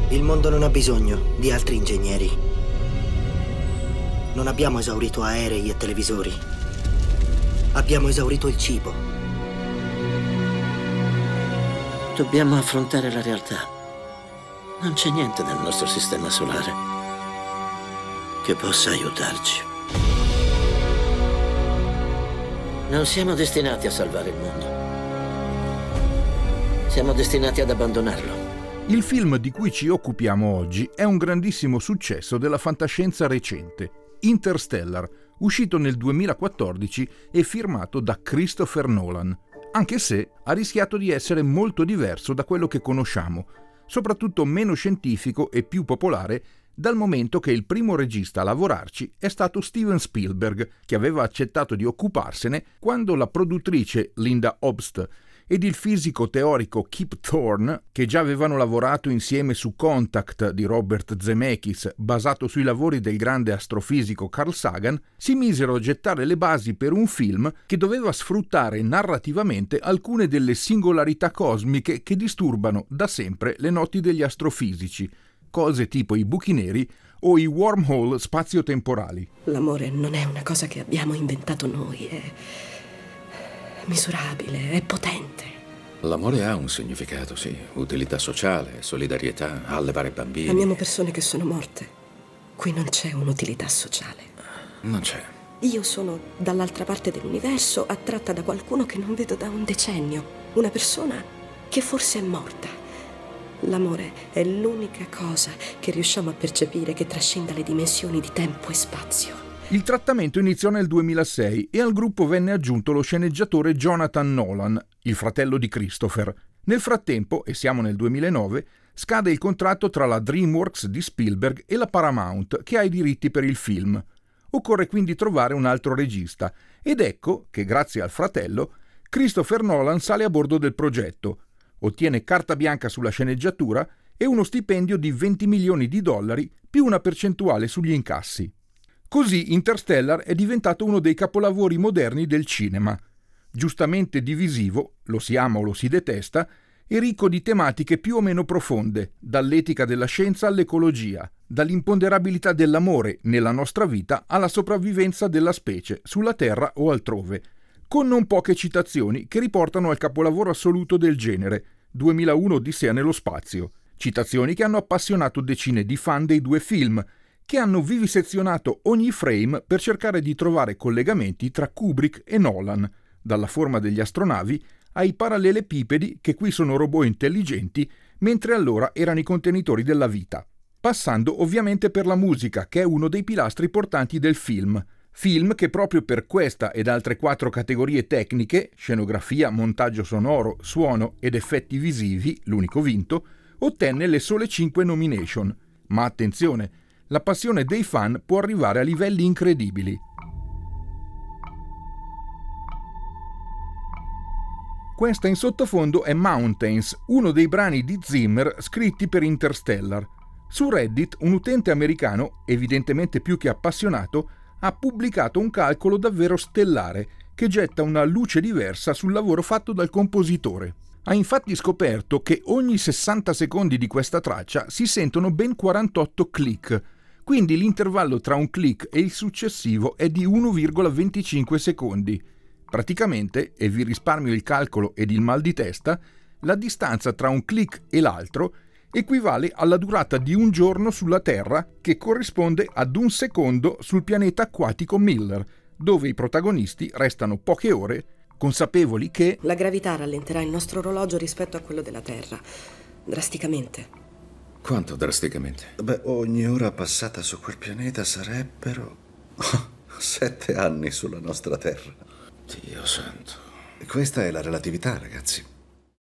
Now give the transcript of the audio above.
Il mondo non ha bisogno di altri ingegneri. Non abbiamo esaurito aerei e televisori. Abbiamo esaurito il cibo. Dobbiamo affrontare la realtà. Non c'è niente nel nostro sistema solare che possa aiutarci. Non siamo destinati a salvare il mondo. Siamo destinati ad abbandonarlo. Il film di cui ci occupiamo oggi è un grandissimo successo della fantascienza recente, Interstellar, uscito nel 2014 e firmato da Christopher Nolan, anche se ha rischiato di essere molto diverso da quello che conosciamo, soprattutto meno scientifico e più popolare, dal momento che il primo regista a lavorarci è stato Steven Spielberg, che aveva accettato di occuparsene quando la produttrice Linda Obst ed il fisico teorico Kip Thorne, che già avevano lavorato insieme su Contact di Robert Zemeckis, basato sui lavori del grande astrofisico Carl Sagan, si misero a gettare le basi per un film che doveva sfruttare narrativamente alcune delle singolarità cosmiche che disturbano da sempre le notti degli astrofisici, cose tipo i buchi neri o i wormhole spazio-temporali. L'amore non è una cosa che abbiamo inventato noi, è misurabile, è potente. L'amore ha un significato, sì. Utilità sociale, solidarietà, allevare bambini. Amiamo persone che sono morte. Qui non c'è un'utilità sociale. Non c'è. Io sono dall'altra parte dell'universo, attratta da qualcuno che non vedo da un decennio. Una persona che forse è morta. L'amore è l'unica cosa che riusciamo a percepire che trascenda le dimensioni di tempo e spazio. Il trattamento iniziò nel 2006 e al gruppo venne aggiunto lo sceneggiatore Jonathan Nolan, il fratello di Christopher. Nel frattempo, e siamo nel 2009, scade il contratto tra la DreamWorks di Spielberg e la Paramount, che ha i diritti per il film. Occorre quindi trovare un altro regista, ed ecco che, grazie al fratello, Christopher Nolan sale a bordo del progetto, ottiene carta bianca sulla sceneggiatura e uno stipendio di $20 milioni più una percentuale sugli incassi. Così Interstellar è diventato uno dei capolavori moderni del cinema, giustamente divisivo, lo si ama o lo si detesta, e ricco di tematiche più o meno profonde, dall'etica della scienza all'ecologia, dall'imponderabilità dell'amore nella nostra vita alla sopravvivenza della specie, sulla Terra o altrove, con non poche citazioni che riportano al capolavoro assoluto del genere, 2001 Odissea nello spazio, citazioni che hanno appassionato decine di fan dei due film, che hanno vivisezionato ogni frame per cercare di trovare collegamenti tra Kubrick e Nolan, dalla forma degli astronavi ai parallelepipedi che qui sono robot intelligenti, mentre allora erano i contenitori della vita. Passando ovviamente per la musica, che è uno dei pilastri portanti del film che proprio per questa ed altre 4 categorie tecniche, scenografia, montaggio sonoro, suono ed effetti visivi, l'unico vinto, ottenne le sole 5 nomination. Ma attenzione, la passione dei fan può arrivare a livelli incredibili. Questa in sottofondo è Mountains, uno dei brani di Zimmer scritti per Interstellar. Su Reddit un utente americano, evidentemente più che appassionato, ha pubblicato un calcolo davvero stellare che getta una luce diversa sul lavoro fatto dal compositore. Ha infatti scoperto che ogni 60 secondi di questa traccia si sentono ben 48 click, quindi l'intervallo tra un click e il successivo è di 1,25 secondi. Praticamente, e vi risparmio il calcolo ed il mal di testa, la distanza tra un click e l'altro equivale alla durata di un giorno sulla Terra, che corrisponde ad un secondo sul pianeta acquatico Miller, dove i protagonisti restano poche ore, consapevoli che la gravità rallenterà il nostro orologio rispetto a quello della Terra, drasticamente. Quanto drasticamente? Beh, ogni ora passata su quel pianeta sarebbero 7 anni sulla nostra Terra. Dio santo. Questa è la relatività, ragazzi.